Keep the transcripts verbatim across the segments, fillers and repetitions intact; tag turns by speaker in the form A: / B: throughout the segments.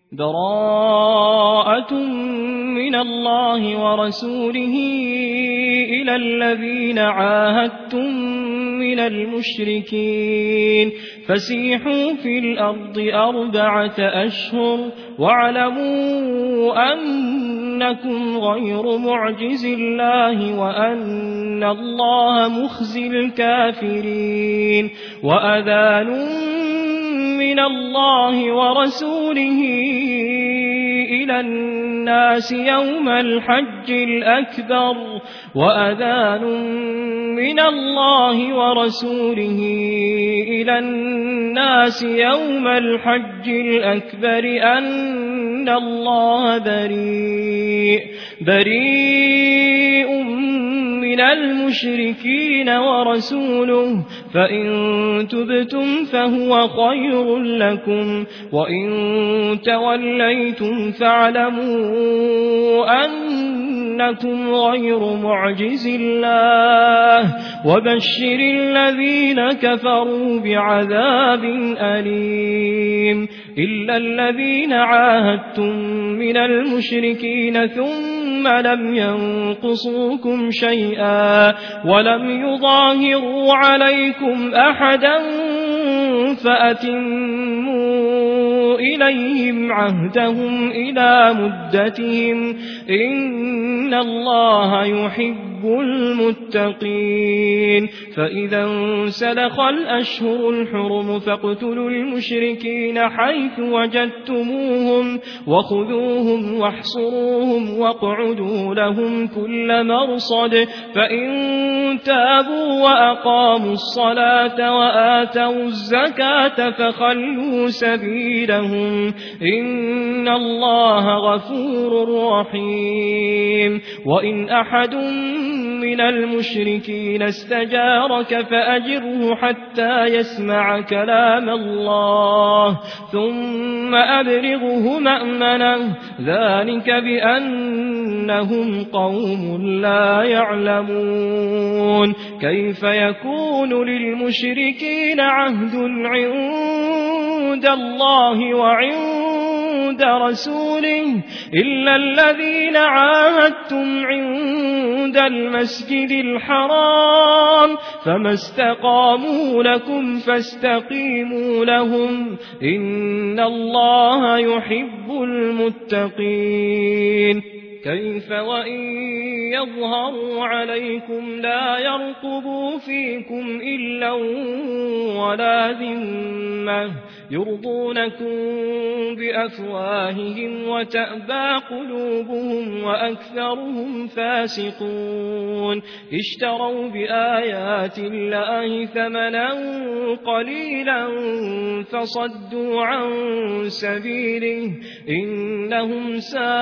A: براءة من الله ورسوله إلى الذين عاهدتم من المشركين فسيحوا في الأرض أربعة أشهر واعلموا أنكم غير معجز الله وأن الله مخزي الكافرين وأذان من الله ورسوله إلى الناس يوم الحج الأكبر وأذان من الله ورسوله إلى الناس يوم الحج الأكبر أن الله بريء بريء من المشركين ورسوله فإن تبتم فهو خير لكم وإن توليتم فاعلموا أنكم غير معجز الله وبشر الذين كفروا بعذاب أليم إلا الذين عاهدتم من المشركين ثم لم ينقصوكم شيئا ولم يظاهروا عليكم أحدا فأتموا إليهم عهدهم إلى مدتهم إن الله يحب المتقين فإذا انسلخ الأشهر الحرم فاقتلوا المشركين حيث وجدتموهم وخذوهم واحصروهم واقعدوا لهم كل مرصد فإن تابوا وأقاموا الصلاة وآتوا الزكاة فخلوا سبيلهم إن الله غفور رحيم وإن أحد من المشركين استجارك فأجره حتى يسمع كلام الله ثم أبلغه مأمنه ذلك بأنهم قوم لا يعلمون كيف يكون للمشركين عهد عند الله وعند رسوله إلا الذين عاهدتم عند المسجد الحرام فما استقاموا لكم فاستقيموا لهم إن الله يحب المتقين كيف وإن يظهروا عليكم لا يرقبوا فيكم إلا ولا ذمة يرضونكم بأفواههم وتأبى قلوبهم وأكثرهم فاسقون اشتروا بآيات الله ثمنا قليلا فصدوا عن سبيله إنهم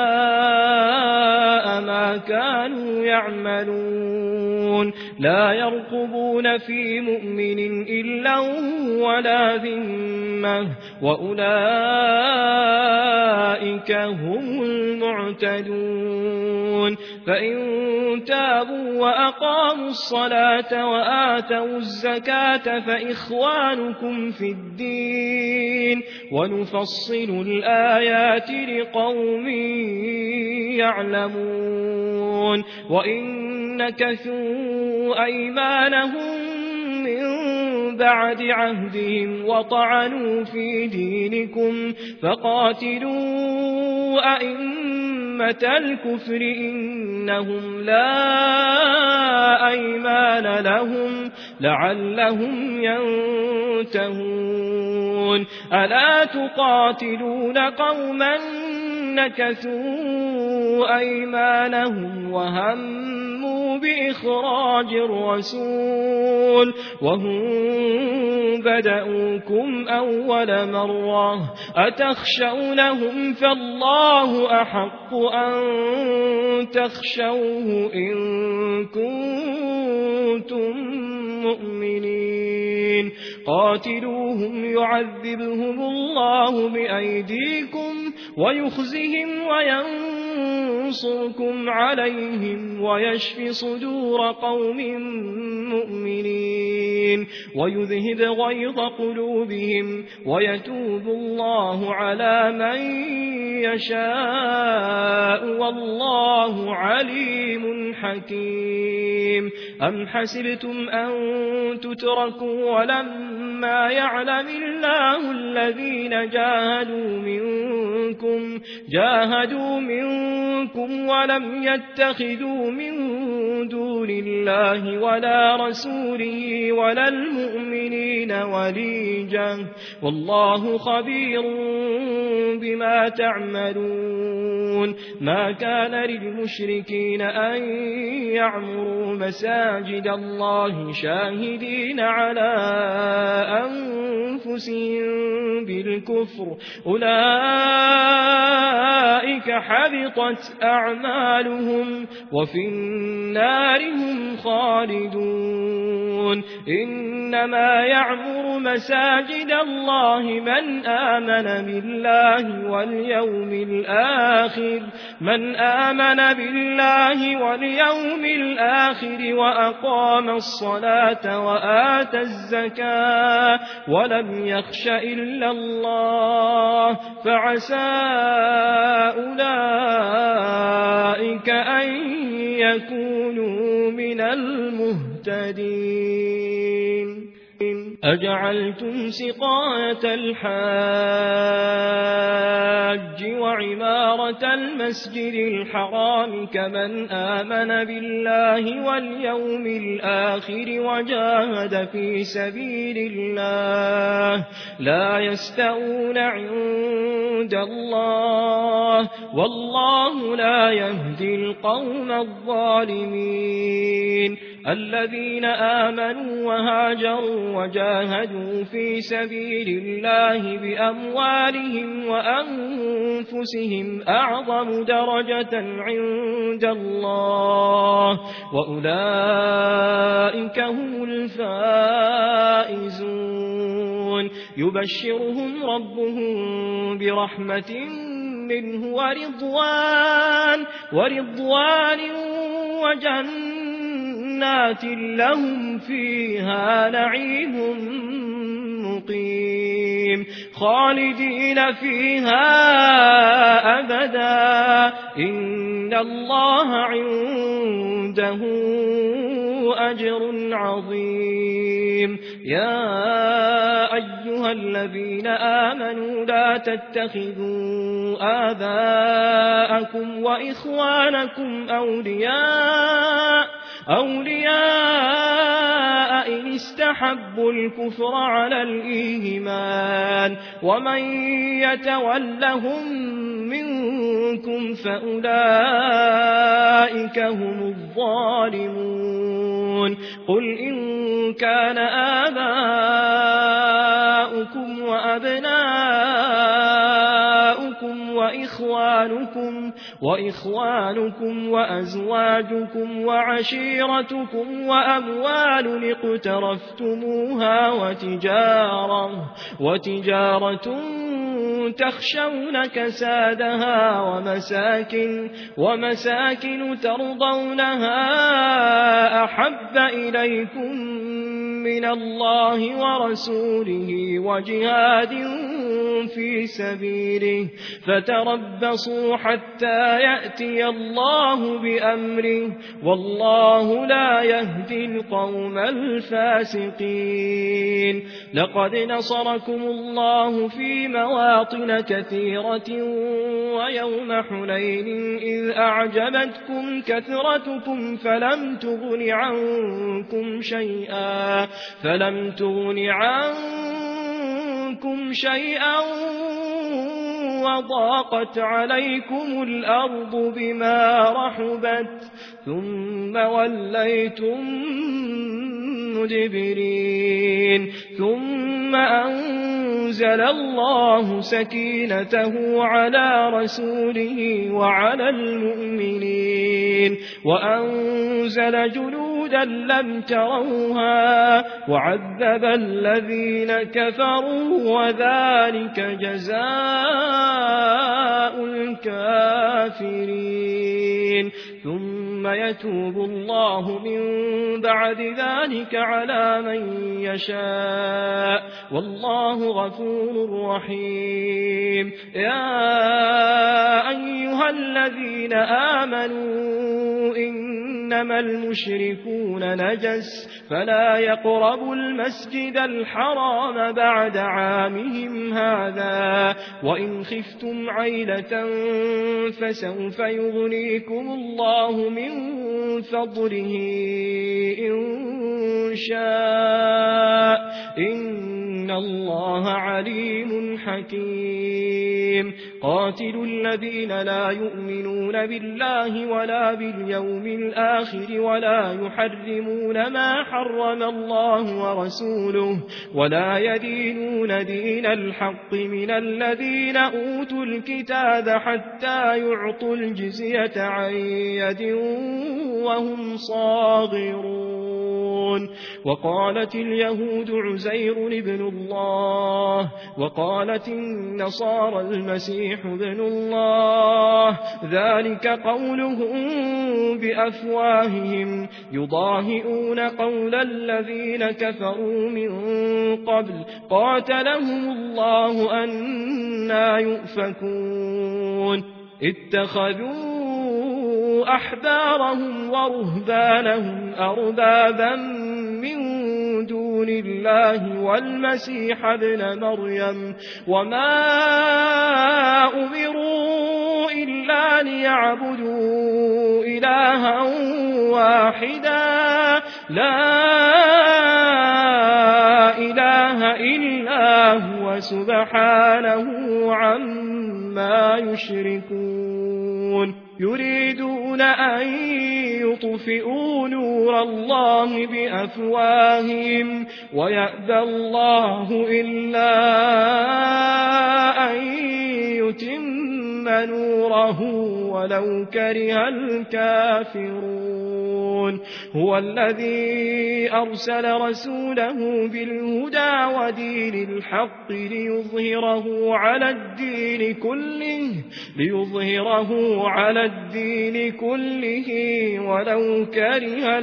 A: ساء ما كانوا يعملون لا يرقبون في مؤمن إلا ولا ذمة وأولئك هم المعتدون فإن تابوا وأقاموا الصلاة وآتوا الزكاة فإخوانكم في الدين ونفصل الآيات لقوم يعلمون وإن نكثوا أيمانهم من بعد عهدهم وطعنوا في دينكم فقاتلوا أئمة الكفر إنهم لا أيمان لهم لعلهم ينتهون ألا تقاتلون قوما نكثوا أيمانهم وهموا بإخراج الرسول وهم بدأوكم أول مرة أتخشونهم فالله أحق أن تخشوه إن كنتم مؤمنين قاتلوهم يعذبهم الله بأيديكم ويخزهم وينصرهم ينصركم عليهم ويشف صدور قوم مؤمنين ويذهب غيظ قلوبهم ويتوب الله على من يشاء والله عليم حكيم. أم حسبتم أن تتركوا ولما يعلم الله الذين جاهدوا منكم جاهدوا منكم ولم يتخذوا من دون الله ولا رسوله ولا المؤمنين وليجا والله خبير بما تعملون. ما كان للمشركين أن يعمروا مساجد الله شاهدين على أنفسهم بالكفر أولئك حبطت أعمالهم وفي النار هم خالدون. إنما يعمر مساجد الله من آمن بالله واليوم الآخر من آمن بالله واليوم الآخر وأقام الصلاة وآتى الزكاة ولم يخش إلا الله فعسى أولئك أن يكونوا من المهتدين. أجعلتم سقاية الحاج وعمارة المسجد الحرام كمن آمن بالله واليوم الآخر وجاهد في سبيل الله لا يستوون عند الله والله لا يهدي القوم الظالمين. الذين آمنوا وهاجروا وجاهدوا في سبيل الله بأموالهم وأنفسهم أعظم درجة عند الله وأولئك هم الفائزون. يبشرهم ربهم برحمة منه ورضوان ورضوان وجنة جنات لهم فيها نعيم مقيم خالدين فيها أبدا إن الله عنده أجر عظيم. يا أيها الذين آمنوا لا تتخذوا آباءكم وإخوانكم أولياء أولياء إن استحبوا الكفر على الإيمان ومن يتولهم منكم فأولئك هم الظالمون. قل إن كان آباؤكم وأبناؤكم وإخوانكم وإخوانكم وأزواجكم وعشيرتكم وأموال اقترفتموها وتجارة وتجارة تخشون كسادها ومساكن ومساكن ترضونها أحب إليكم من الله ورسوله وجهاد في سبيله فتربصوا حتى يأتي الله بأمره والله لا يهدي القوم الفاسقين. لقد نصركم الله في مواطن كثيرة ويوم حنين إذ أعجبتكم كثرتكم فلم تغن عنكم شيئا فلم تغن عنكم شيئا وضاقت عليكم الأرض بما رحبت ثم وليتم مدبرين. ثم أنزل الله سكينته على رسوله وعلى المؤمنين وأنزل جنودا لم تروها وعذب الذين كفروا وذلك جزاء الكافرين. الظالمين ثم يتوب الله من بعد ذلك على من يشاء والله غفور رحيم يا أيها الذين آمنوا إنما المشركون نجس فلا يقربوا المسجد الحرام بعد عامهم هذا وإن خفتم عيلة فسوف يغنيكم الله من فضله إن شاء إن الله عليم حكيم قاتلوا الذين لا يؤمنون بالله ولا باليوم الآخر ولا يحرمون ما حرم الله ورسوله ولا يدينون دين الحق من الذين أوتوا الكتاب حتى يعطوا الجزية عن يد وهم صاغرون وقالت اليهود عزير ابن الله وقالت النصارى المسيح ابن الله ذلك قولهم بأفواههم يضاهئون قول الذين كفروا من قبل قاتلهم الله أنى يؤفكون اتخذوا أحبارهم ورهبانهم أربابا من دون الله والمسيح ابن مريم وما أمروا إلا ليعبدوا إلها واحدا لا إله إلا هو سبحانه عما يشركون يريدون أن يطفئوا نور الله بأفواههم ويأبى الله إلا أن يتم نوره ولو كره الكافرون هو الذي أرسل رسوله بالهدى ودين الحق ليظهره على الدين كله ليظهره على الدين كله ولو كره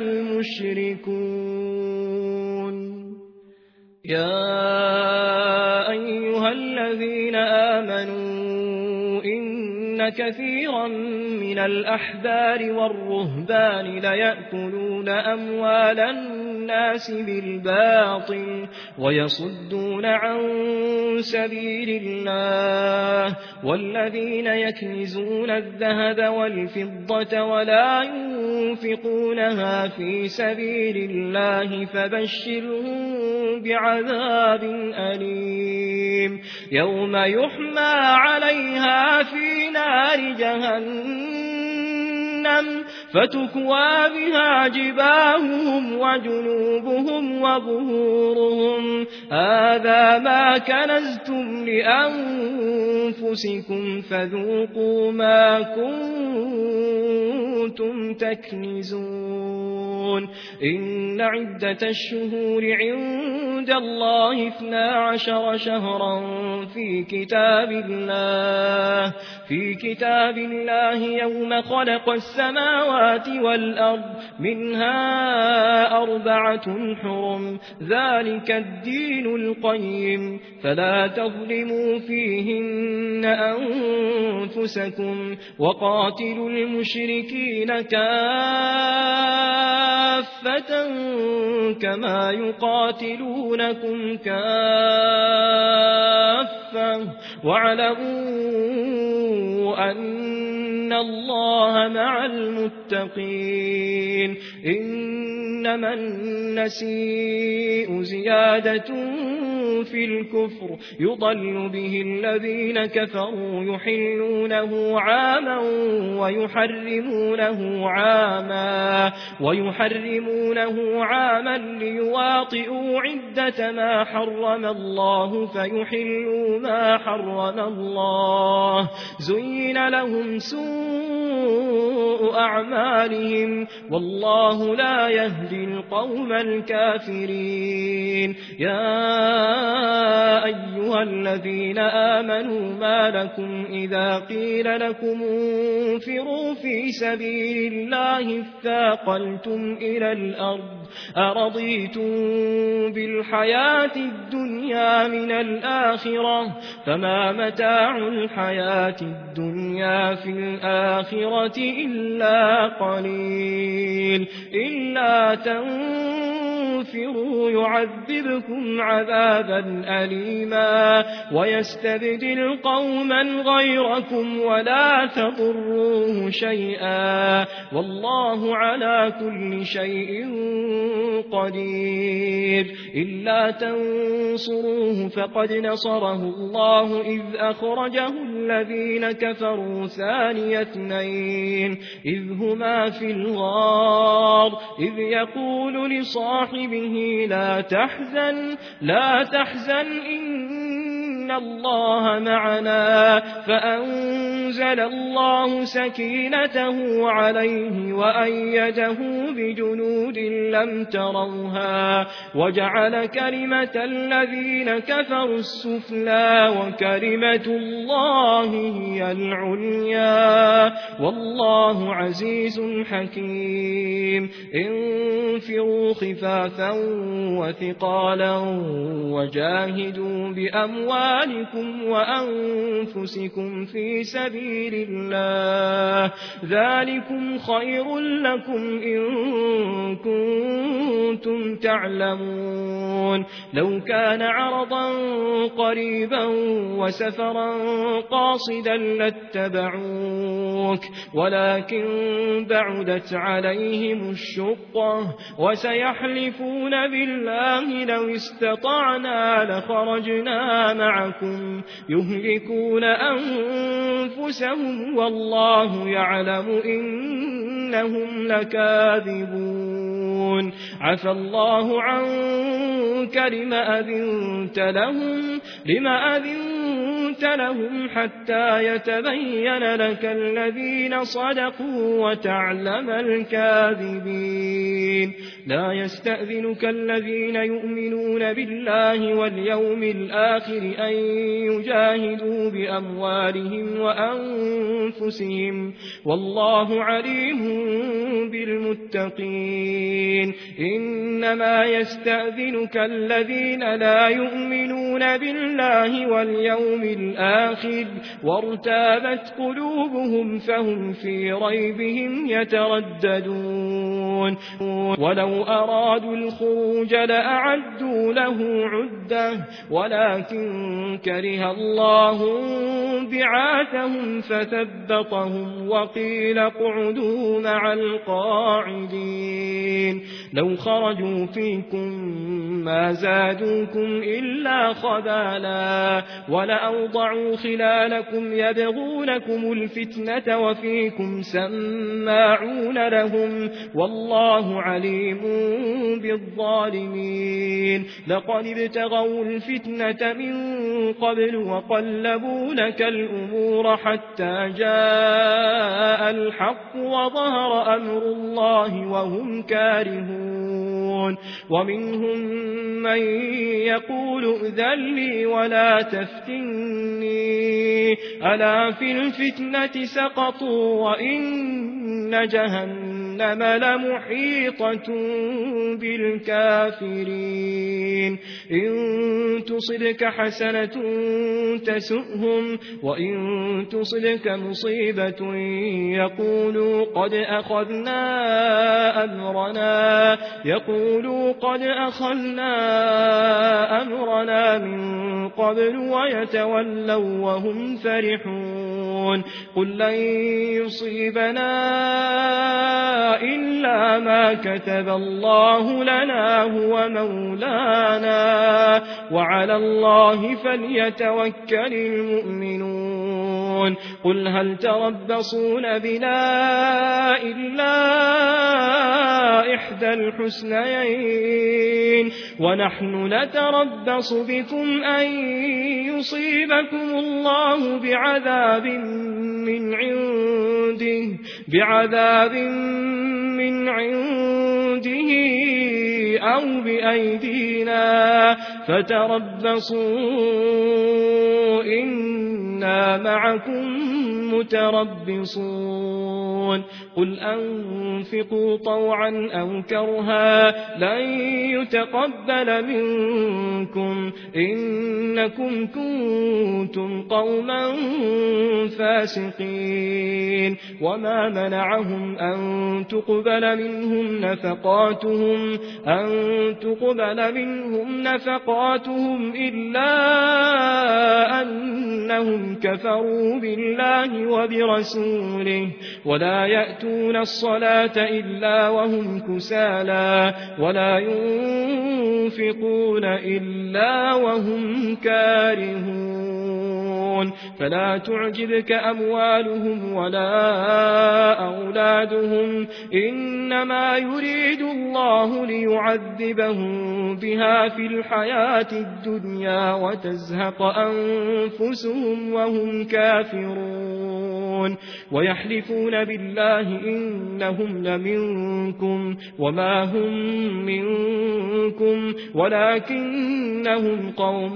A: المشركون يا أيها الذين آمنوا إن كثيرا من الأحبار والرهبان ليأكلون أموال الناس بالباطل ويصدون عن سبيل الله والذين يكنزون الذهب والفضة ولا ينفقونها في سبيل الله فبشرهم بعذاب أليم يوم يحمى عليها في نار جهنم فتكوى بها جباههم وجنوبهم وظهورهم هذا ما كنزتم لأنفسكم فذوقوا ما كنتم تكنزون إن عدة الشهور عند الله اثنا عشر شهرا في كتاب الله في كتاب الله يوم خلق السماوات والأرض منها أربعة حرم ذلك الدين القيم فلا تظلموا فيهن أنفسكم وقاتلوا المشركين كافة كما يقاتلونكم كافة واعلموا أن الله مع المتقين إنما النسيء زيادة في الكفر يضل به الذين كفروا يحلونه عاما ويحرمونه عاما ويحرمونه عاما ليواطئوا عدة ما حرم الله فيحلوا ما حرم الله زين لهم سوء أعمالهم والله لا يهدي القوم القوم الكافرين. يا أيها الذين آمنوا ما لكم إذا قيل لكم انفروا في سبيل الله اثاقلتم إلى الأرض أرضيتم بالحياة الدنيا من الآخرة فما متاع الحياة الدنيا في الآخرة إلا قليل. إلا تنفروا يعذبكم عذابا أليما ويستبدل قوما غيركم ولا تضروه شيئا والله على كل شيء قدير. إلا تنصروه فقد نصره الله إذ أخرجه الذين كفروا ثاني اثنين إذ هما في الغار إذ يقول لصاحبه لا تحزن لا تحزن إن الله معنا فأنزل الله سكينته عليه وأيده بجنود لم تروها وجعل كلمة الذين كفروا السفلى وكلمة الله هي العليا والله عزيز حكيم. انفروا خفافا وثقالا وجاهدوا بأموالكم وأنفسكم في سبيل الله ذلكم خير لكم إن كنتم تعلمون. لو كان عرضا قريبا وسفرا قاصدا لاتبعوك ولكن بعدت عليهم الشقة وسيحلفون بالله لو استطعنا لخرجنا معكم يهلكون أنفسهم والله يعلم إنهم لكاذبون. عفى الله عنك لما أذنت لهم لما أذنت لهم حتى يتبين لك الذين صدقوا وتعلم الكاذبين. لا يستأذنك الذين يؤمنون بالله واليوم الآخر أن يجاهدوا بأموالهم وأنفسهم والله عليم بالمتقين. إنما يستأذنك الذين لا يؤمنون بالله واليوم الآخر وارتابت قلوبهم فهم في ريبهم يترددون. ولو أرادوا الخروج لأعدوا له عدة ولكن كره الله بعاثهم فثبطهم وقيل اقعدوا مع القاعدين. لو خرجوا فيكم ما زادوكم إلا خبالا ولأوضعوا خلالكم يبغونكم الفتنة وفيكم سماعون لهم والله عليم بالظالمين. لقد ابتغوا الفتنة من قبل وقلبوا لك الأمور حتى جاء الحق وظهر أمر الله وهم كارهون. ومنهم من يقول ائذن لي ولا تفتني ألا في الفتنة سقطوا وإن جهنم لمحيطة بالكافرين. إن تصبك حسنة تسؤهم وإن تصبك مصيبة يقولوا قد أخذنا أمرنا يقولوا قد أخذنا أمرنا من قبل ويتولوا وهم فرحون. قل لن يصيبنا إلا ما كتب الله لنا هو مولانا وعلى الله فليتوكل المؤمنون. قل هل تربصون بنا إلا إحدى الحسنيين ونحن نتربص بكم أن يصيبكم الله بعذاب من عنده ورسوله بعذاب من عنده أو بأيدينا فتربصوا إنا معكم متربصون قل أنفقوا طوعا أو كرها لن يتقبل منكم إنكم كنتم قوما فاسقين وما منعهم أن تقبل منهم نفقاتهم أن تقبل منهم نفقاتهم إلا أنهم كفروا بالله وبرسوله ولا يأتون الصلاة إلا وهم كسالى ولا ينفقون إلا وهم كارهون فلا تعجبك أموالهم ولا أولادهم إنما يريد الله ليعذبهم بها في الحياة الدنيا وتزهق أنفسهم وهم كافرون ويحلفون بالله إنهم لمنكم وما هم منكم ولكنهم قوم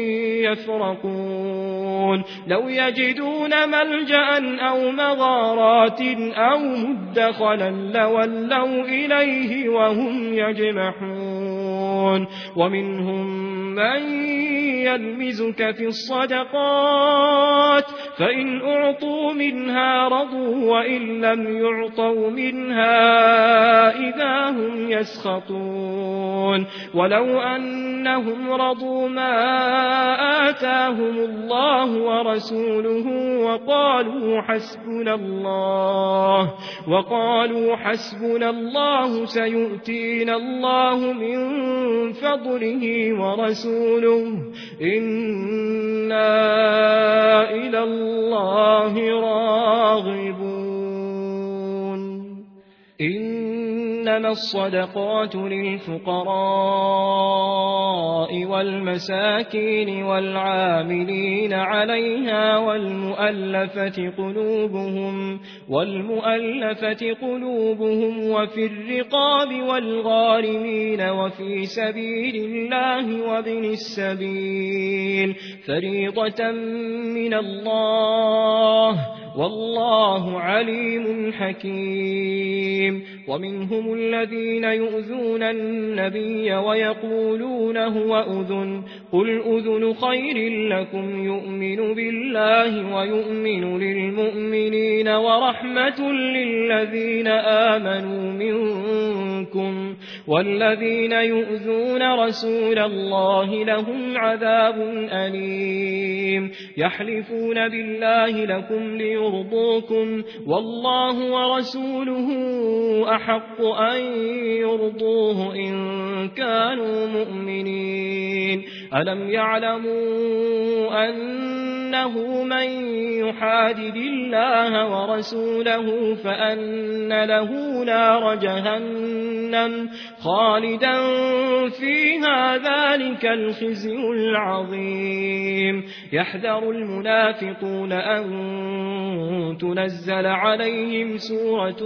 A: يفرقون لو يجدون ملجأ أو مغارات أو مدخلا لولوا إليه وهم يجمحون ومنهم من يلمزك في الصدقات فإن أعطوا منها رضوا وإن لم يعطوا منها إذا هم يسخطون ولو أنهم رضوا ما آتاهم الله ورسوله وقالوا حسبنا الله وقالوا حسبنا الله سيؤتينا الله من فضله ورسوله إنا إلى الله راغبون إنما الصدقات للفقراء والمساكين والعاملين عليها والمؤلفة قلوبهم والمؤلفة قلوبهم وفي الرقاب والغارمين وفي سبيل الله وابن السبيل فريضة من الله والله عليم حكيم ومنهم الذين يؤذون النبي ويقولون هو أذن قل أذن خير لكم يؤمن بالله ويؤمن للمؤمنين ورحمة للذين آمنوا منكم والذين يؤذون رسول الله لهم عذاب أليم يحلفون بالله لكم ليرضوكم والله ورسوله أحق أن يرضوه إن كانوا مؤمنين ألم يعلموا أنه من يحادد الله ورسوله فأن له نار جهنم خالدا فيها ذلك الخزي العظيم يحذر المنافقون أن تنزل عليهم سورة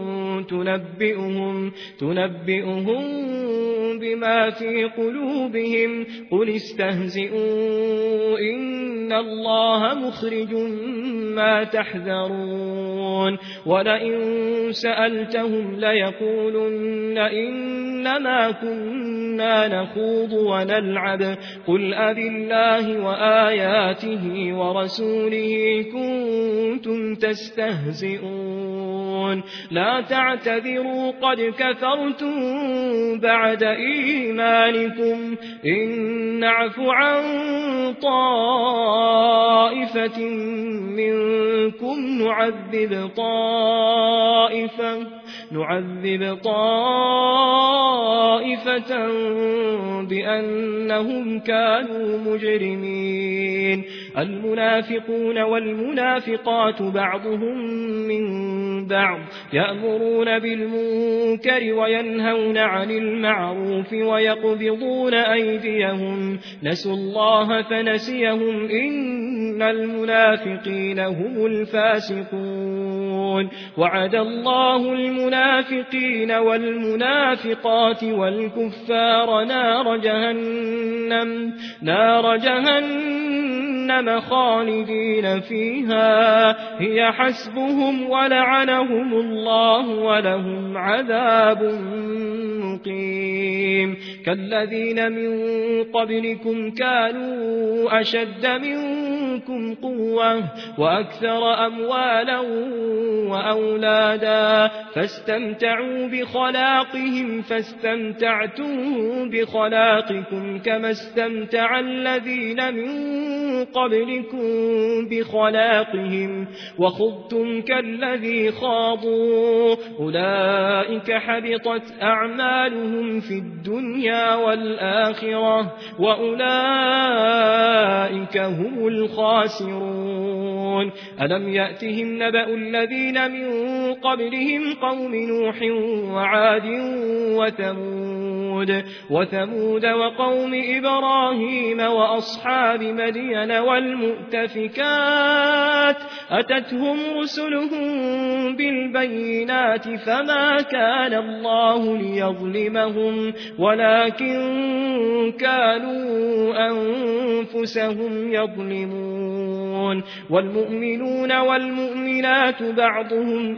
A: تنبئهم, تنبئهم بما في قلوبهم قل استهزئوا إن الله مخرج ما تحذرون ولئن سألتهم ليقولن إنما كنا نخوض ونلعب قل أبي الله وآياته ورسوله كنتم تستهزئون لا تعتذروا قد كفرتم بعد إيمانكم إن نعف عن طائفة منكم نعذب طائفة نعذب طائفة بأنهم كانوا مجرمين المنافقون والمنافقات بعضهم من بعض يأمرون بالمنكر وينهون عن المعروف ويقبضون أيديهم نسوا الله فنسيهم إن المنافقين هم الفاسقون وعد الله المنافقين والمنافقات والكفار نار جهنم نار جهنم خالدين فيها هي حسبهم ولعنهم الله ولهم عذاب مقيم كالذين من قبلكم كانوا أشد منكم قوة وأكثر أموالا وأولادا فاستمتعوا بخلاقهم فاستمتعتم بخلاقكم كما استمتع الذين من قبلكم بخلاقهم وخضتم كالذي خاضوا أولئك حبطت أعمالهم في الدنيا والآخرة وأولئك هم الخاسرون ألم يأتهم نبأ الذين من قبلهم قوم نوح وعاد وثمود وثمود وقوم إبراهيم وأصحاب مدين والمؤتفكات أتتهم رسلهم بالبينات فما كان الله ليظلمهم ولكن كانوا أنفسهم يظلمون والمؤمنون والمؤمنات بعضهم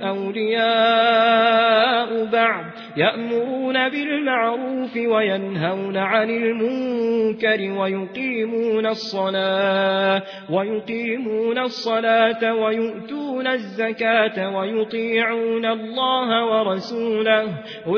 A: أولياء بعض يأمرون بالمعروف وينهون عن المنكر ويقيمون الصلاة ويقيمون الصلاة ويؤتون الزكاة ويطيعون الله ورسوله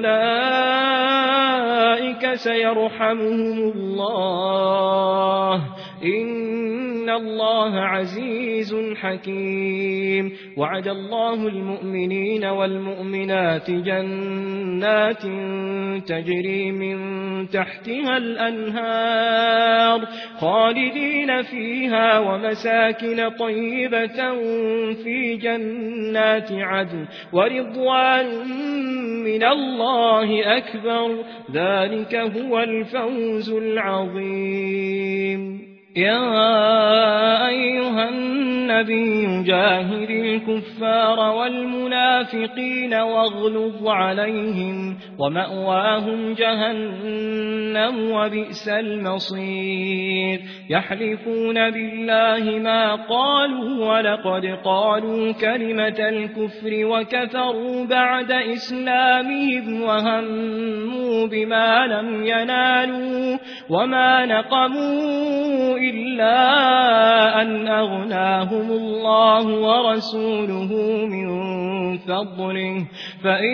A: أولئك سيرحمهم الله إن الله عزيز حكيم وعد الله المؤمنين والمؤمنات جنات تجري من تحتها الأنهار خالدين فيها ومساكن طيبة في جنات عدن ورضوان من الله أكبر ذلك هو الفوز العظيم يا أيها النبي جاهد الكفار والمنافقين واغلظ عليهم ومأواهم جهنم وبئس المصير يحلفون بالله ما قالوا ولقد قالوا كلمة الكفر وكفروا بعد إسلامهم وهموا بما لم ينالوا وما نقموا إلا أن أغناهم الله ورسوله من فضله فإن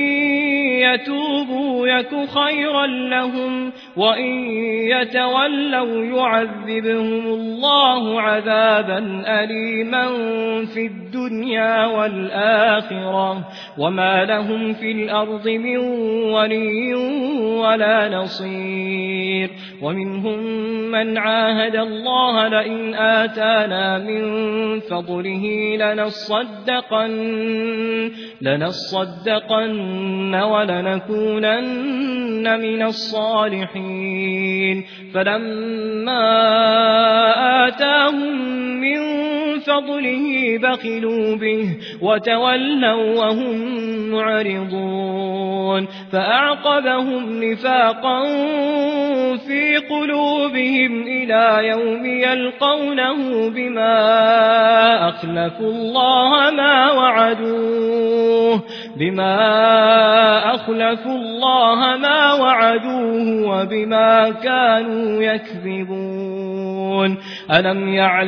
A: يتوبوا يك خيرا لهم وإن يتولوا يعذبهم الله عذابا أليما في الدنيا والآخرة وما لهم في الأرض من ولي ولا نصير ومنهم من عاهد الله لئن آتانا من فضله لنصدقن لنصدقن ولنكونن من الصالحين فلما آتاهم من فضله بخلوا به وتولوا وهم معرضون فأعقبهم نفاقا في قلوبهم إلى يوم يلقونه بما أخلفوا الله ما وعدوه بما أخلفوا الله ما وعدوه وبما كانوا يكذبون ألم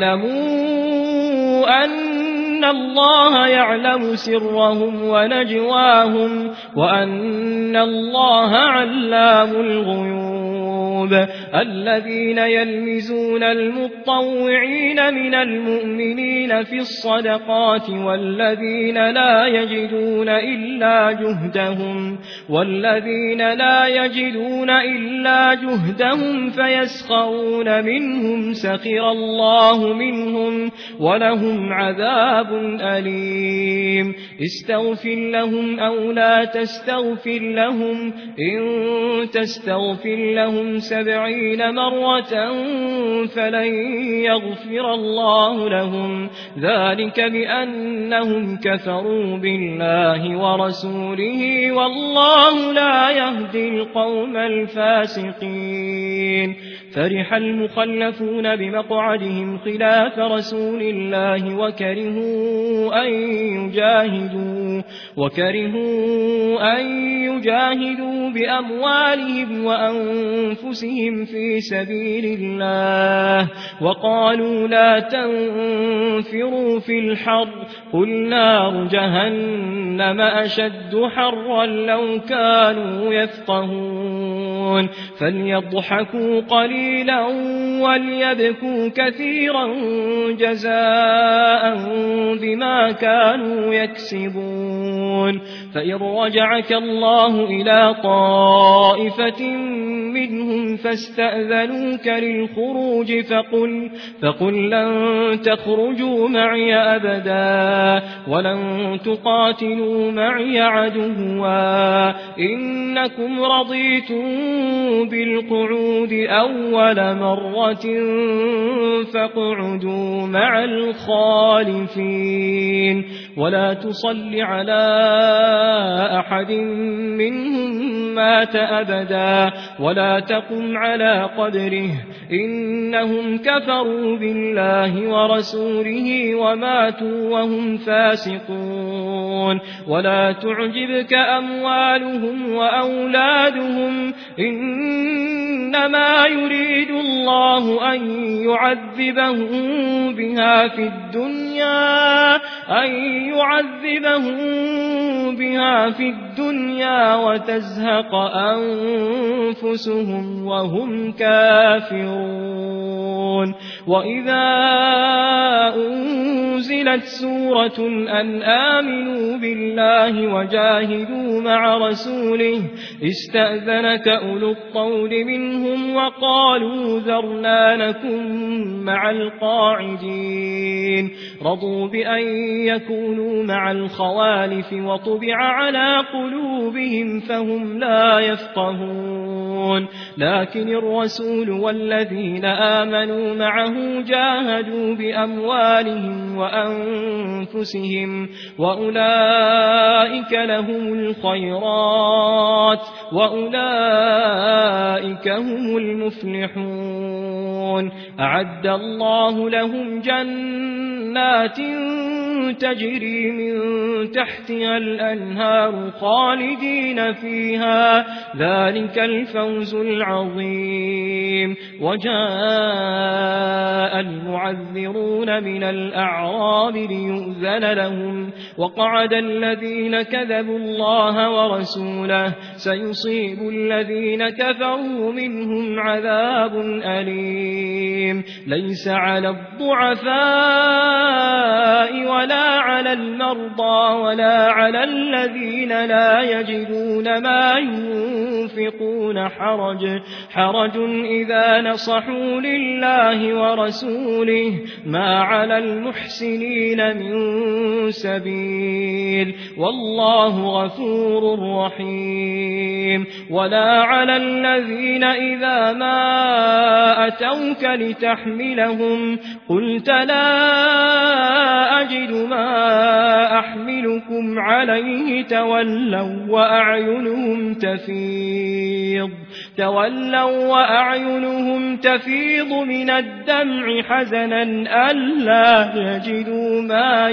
A: يعلموا أن الله يعلم سرهم ونجواهم وأن الله علام الغيوب الذين يلمزون المطوعين من المؤمنين في الصدقات والذين لا يجدون إلا جهدهم والذين لا يجدون إلا جهدهم فيسخرون منهم سخر الله منهم ولهم عذاب أليم استغفر لهم أو لا تستغفر لهم إن تستغفر لهم سبعين مرة فلن يغفر الله لهم ذلك بأنهم كفروا بالله ورسوله والله لا يهدي القوم الفاسقين. فرح المخلفون بمقعدهم خلاف رسول الله وكرهوا أن يجاهدوا, وكرهوا أن يجاهدوا بأموالهم وأنفسهم في سبيل الله وقالوا لا تنفروا في الحر قل نار جهنم أشد حرا لو كانوا يفقهون. فليضحكوا قليلا وليبكوا كثيرا جزاء بما كانوا يكسبون. فإن رجعك الله إلى طائفة منهم فاستأذنوك للخروج فقل, فقل لن تخرجوا معي أبدا ولن تقاتلوا معي عدوا إنكم رضيتم بالقعود أول مرة فاقعدوا مع الخالفين ولا تصل على أحد منهم مات أبدا ولا تقم على قبره إنهم كفروا بالله ورسوله وماتوا وهم فاسقون. ولا تعجبك أموالهم وأولادهم إنما يريد الله أن يعذبهم بها في الدنيا أن يعذبهم بها في الدنيا وتزهق أنفسهم وهم كافرون. وإذا أنزلت سورة أن آمنوا بالله وجاهدوا مع رسوله استأذنك أولو الطول منهم وقالوا ذرنا لكم مع القاعدين. رضوا بأن يكونوا مع الخوالف وطبع على قلوبهم فهم لا يفقهون. لكن الرسول والذين آمنوا معه جاهدوا بأموالهم وأنفسهم وأولئك لهم الخيرات وأولئك هم المفلحون. أعد الله لهم جنات تجري من تحتها الأنهار خالدين فيها ذلك الفوز العظيم. وجاء المعذرون من الأعراب ليؤذن لهم وقعد الذين كذبوا الله ورسوله سيصيب الذين كفروا منهم عذاب أليم. ليس على الضعفاء ولا على المرضى ولا على الذين لا يجدون ما ينفقون حرج, حرج إذا نصحوا لله ورسوله ما على المحسنين من سبيل والله غفور رحيم. ولا على الذين إذا ما أتوك لتحملهم قلت لا أجد ما أحملكم عليه تولوا وأعينهم تفيض تولوا وأعينهم تفيض من الدمع حزنا ألا يجدوا ما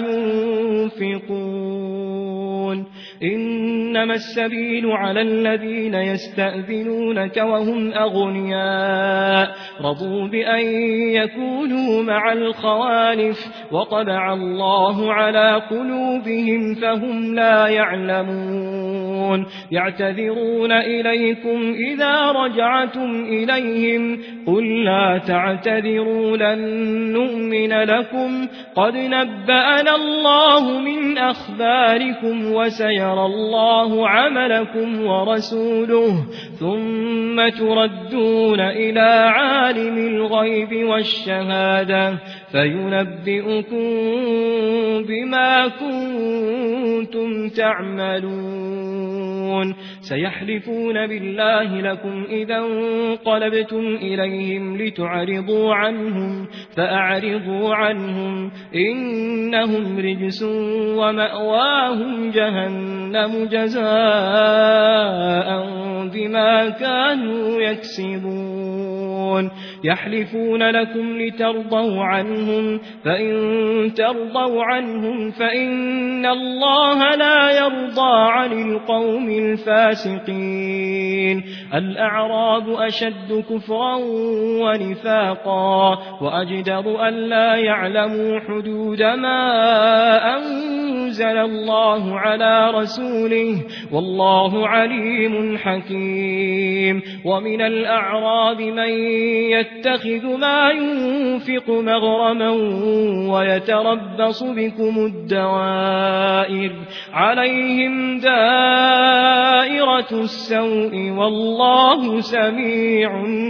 A: ينفقون. إنما السبيل على الذين يستأذنونك وهم أغنياء رضوا بأن يكونوا مع الخوالف وطبع الله على قلوبهم فهم لا يعلمون. يعتذرون إليكم إذا رجعتم إليهم قل لا تعتذروا لن نؤمن لكم قد نبأنا الله من أخباركم وسيرى الله عملكم ورسوله ثم تردون إلى عالم الغيب والشهادة فينبئكم بما كنتم تعملون سيحلفون بالله لكم إذا انقلبتم إليهم لتعرضوا عنهم فأعرضوا عنهم إنهم رجس ومأواهم جهنم جزاء بما كانوا يكسبون يحلفون لكم لترضوا عنهم فإن ترضوا عنهم فإن الله لا يرضى عن القوم الفاسقين الأعراب أشد كفرا ونفاقا وأجدر أن لا يعلموا حدود ما أنزل الله على رسوله والله عليم حكيم ومن الأعراب من يتخذ ما ينفق مغرما ويتربص بكم الدوائر عليهم دائرة السوء والله سميع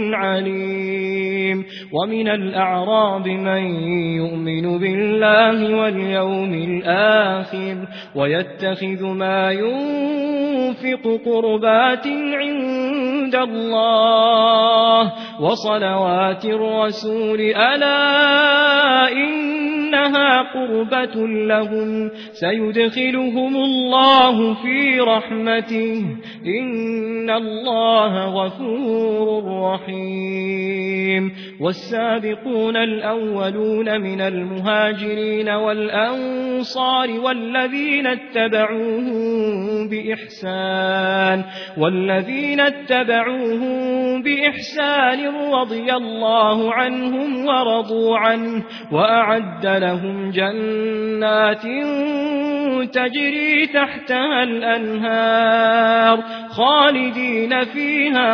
A: عليم ومن الأعراب من يؤمن بالله واليوم الآخر ويتخذ ما ينفق قربات عند الله وصلوات الرسول ألا إنها قربة لهم سيدخلهم الله في رحمته إن الله غفور رحيم والسابقون الأولون من المهاجرين والأنصار والذين اتبعوهم بإحسان والذين اتبعوهم بإحسان رضي الله عنهم ورضوا عنه وأعد لهم جنات تجري تحتها الأنهار خالدين فيها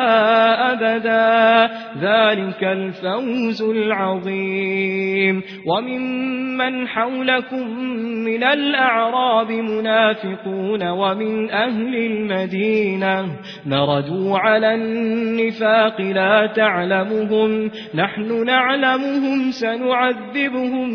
A: أبدا ذلك الفوز العظيم وممن حولكم من الأعراب منافقون ومن أهل المدينة مردوا على النفاق لا تعلمهم نحن نعلمهم سنعذبهم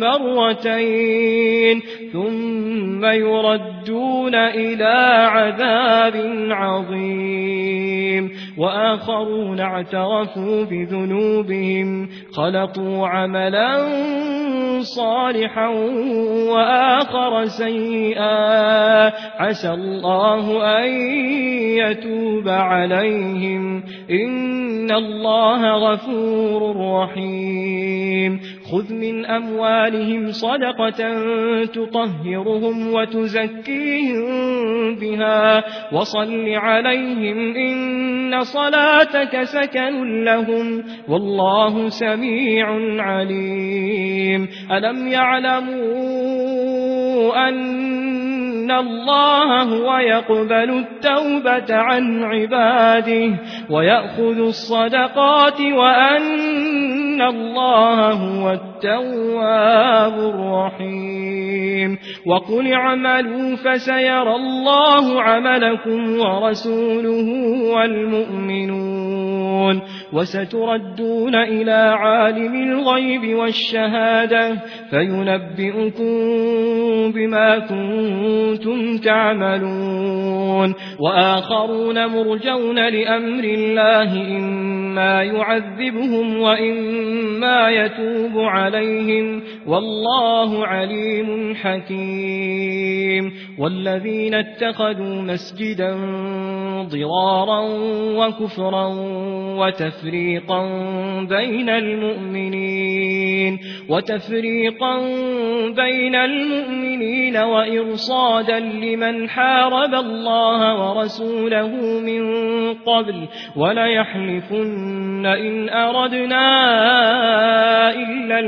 A: مرتين ثم يردون إلى عذاب عظيم وآخرون اعترفوا بذنوبهم خلطوا عملا صالحا وآخر سيئا عسى الله أن يتوب عليهم إن الله غفور رحيم خذ من أموالهم صدقة تطهرهم وتزكيهم بها وصل عليهم إن صلاتك سكن لهم والله سميع عليم ألم يعلموا أن الله هو يقبل التوبة عن عباده ويأخذ الصدقات وأن الله هو التواب الرحيم وقل اعملوا فسيرى الله عملكم ورسوله والمؤمنون وستردون إلى عالم الغيب والشهادة فينبئكم بما كنتم تعملون وآخرون مرجون لأمر الله إما يعذبهم وإما يتوب عليهم والله عليم حكيم والذين اتخذوا مسجدا ضرارا وكفرا وتفريقا بين المؤمنين وتفريقا بين المؤمنين وإرصادا لمن حارب الله ورسوله من قبل وليحلفن إن أردنا إلا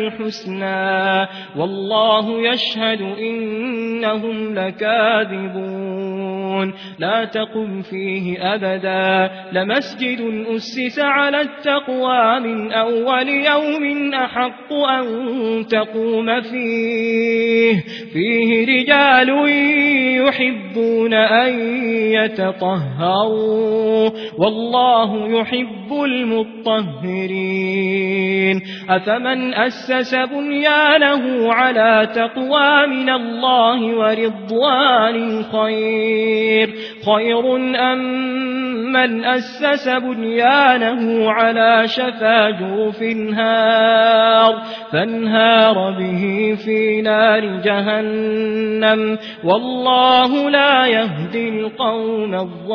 A: الحسنى والله يشهد إنهم لكاذبون لا تقم فيه أبدا لمسجد أسس على التقوى من أول يوم أحق أن تقوم فيه فيه رجال يحبون أن يتطهروا والله يحب المطهرين أفمن أسس بنيانه على تقوى من الله ورضوان خير خير أم من أسس بنيانه على شفا جرف هار فانهار به في نار جهنم والله لا يهدي القوم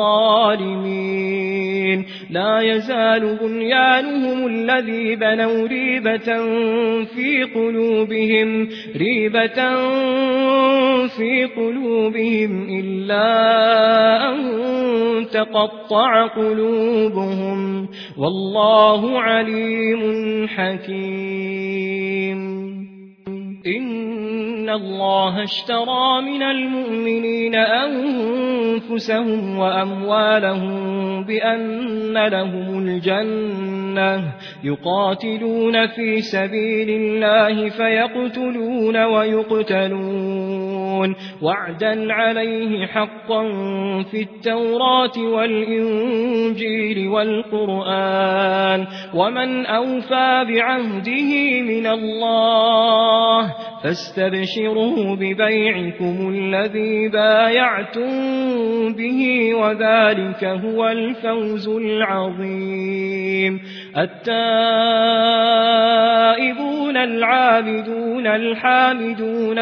A: الظالمين لا يزال بنيانهم الذي بنوا ريبة في قلوبهم ريبة في قلوبهم إلا أن تقطع قلوبهم والله عليم حكيم إن الله اشترى من المؤمنين أنفسهم وأموالهم بأن لهم الجنة يقاتلون في سبيل الله فيقتلون ويقتلون وعدا عليه حقا في التوراة والإنجيل والقرآن ومن أوفى بعهده من الله فاستبشروا ببيعكم الذي بايعتم به وذلك هو الفوز العظيم التائبون العابدون الحامدون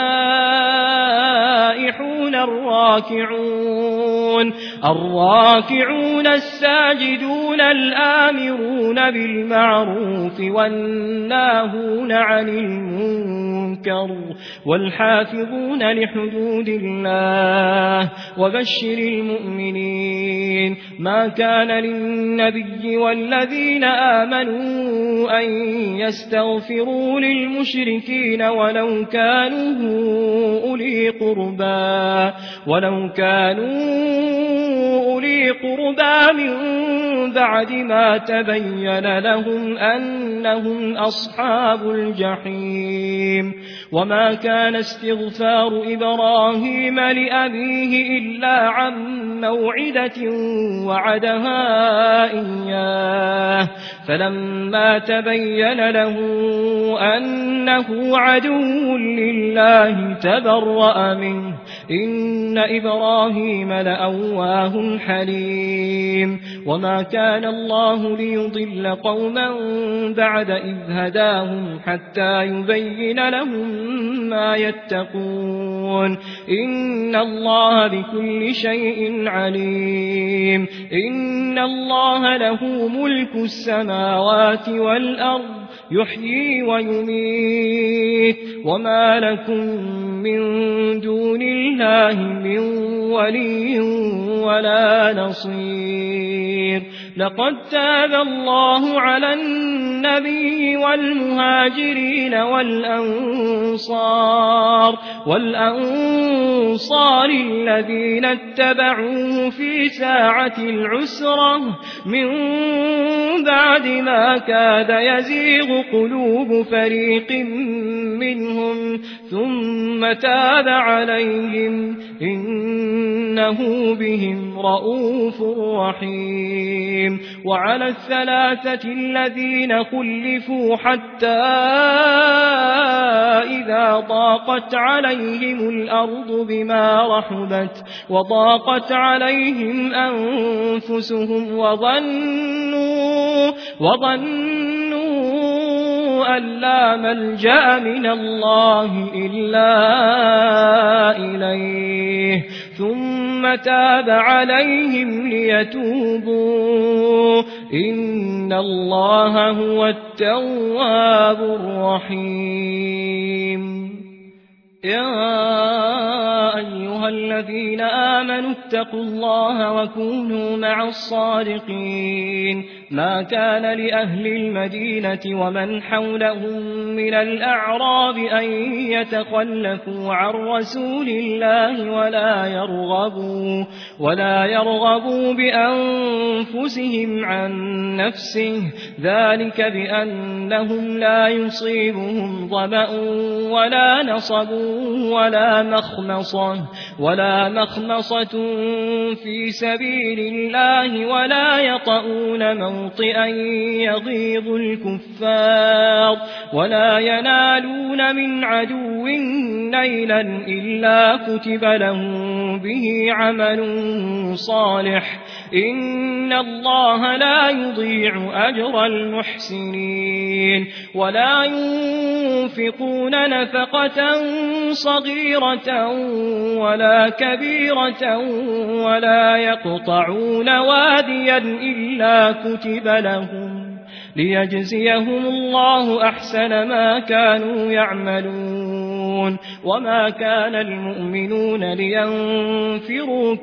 A: السائحون الراكعون الراكعون الساجدون الآمرون بالمعروف والناهون عن المنكر والحافظون لحدود الله وبشر المؤمنين ما كان للنبي والذين آمنوا أن يستغفروا للمشركين ولو كانوا أولي قربى ولو كانوا أولي قربى من بعد ما تبين لهم أنهم أصحاب الجحيم وما كان استغفار إبراهيم لأبيه إلا عن موعدة وعدها إياه فلما تبين له أنه عدو لله تبرأ منه إن إبراهيم لأواه حليم وما كان الله ليضل قوما بعد إذ هداهم حتى يبين لهم ما يتقون إن الله بكل شيء عليم إن الله له ملك السماوات والأرض يحيي ويميت وما لكم من دون الله من ولي ولا نصير لقد تاب الله على النبي والمهاجرين والأنصار والأنصار الذين اتبعوه في ساعة العسرة من بعد ما كاد يزيغ قلوب فريق منهم ثم تاب عليهم إنه بهم رؤوف رحيم وعلى الثلاثة الذين خلفوا حتى إذا ضاقت عليهم الأرض بما رحبت وضاقت عليهم أنفسهم وظنوا وظنوا أن لا ملجأ من الله إلا إليه ثم تاب عليهم ليتوبوا إن الله هو التواب الرحيم يا أيها الذين آمنوا اتقوا الله وكونوا مع الصادقين ما كان لأهل المدينة ومن حولهم من الأعراب أن يتخلفوا عن رسول الله ولا يرغبوا, ولا يرغبوا بأنفسهم عن نفسه, ذلك بأنهم لا يصيبهم ظمأ ولا نصب ولا مخمصة, ولا مخمصة في سبيل الله ولا يطؤون موطئا يغيظ الكفار, ولا ينالون من عدو نيلا إلا كتب لهم به عمل صالح, إن الله لا يضيع أجر المحسنين. ولا ينفقون نفقة صغيرة ولا كبيرة ولا يقطعون واديا إلا كتب لهم ليجزيهم الله أحسن ما كانوا يعملون. وما كان المؤمنون لينفروا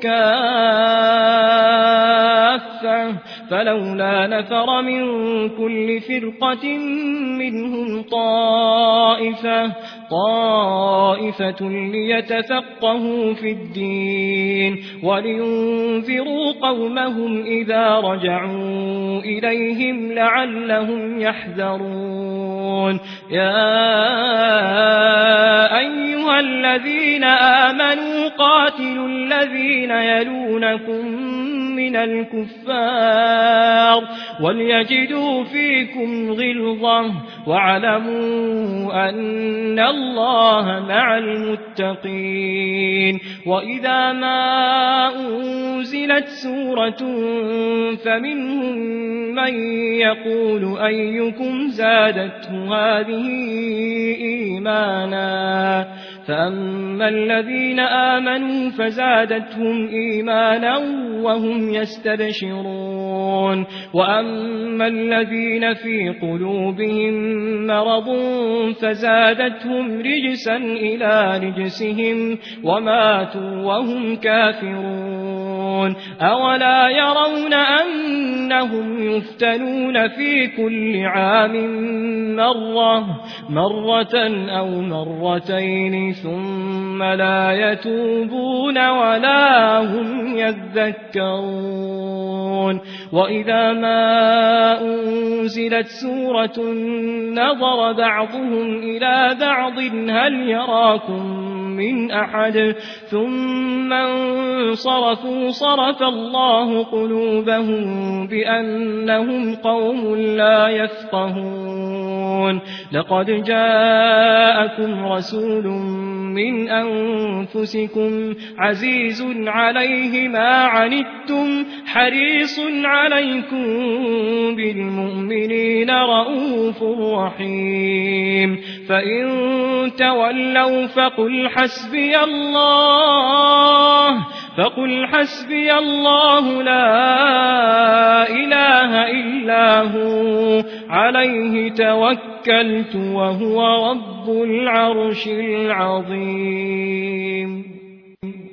A: كافة, فلولا نفر من كل فرقة منهم طائفة طائفة ليتفقهوا في الدين ولينذروا قومهم إذا رجعوا إليهم لعلهم يحذرون. يا أيها الذين آمنوا قاتلوا الذين يلونكم من الكفار وليجدوا فيكم غلظة واعلموا أن الله مع المتقين. وإذا ما أنزلت سورة فمنهم من يقول أيكم زادته هذه إيمانا, فأما الذين آمنوا فزادتهم إيمانا وهم يستبشرون, وأما الذين في قلوبهم مرض فزادتهم رجسا إلى رجسهم وماتوا وهم كافرون. أولا يرون أنهم يفتنون في كل عام مرة مرة أو مرتين ثم لا يتوبون ولا هم يذكرون. وإذا ما أنزلت سورة نظر بعضهم إلى بعض هل يراكم من أحد ثم انصرفوا صرف الله قلوبهم بأنهم قوم لا يفقهون. لقد جاءكم رسول من أنفسكم عزيز عليه ما عنتم حريص عليكم بالمؤمنين رؤوف رحيم. فإن تولوا فقل حسبي الله فقل حسبي الله لا إله إلا هو عليه توكلت وهو رب العرش العظيم.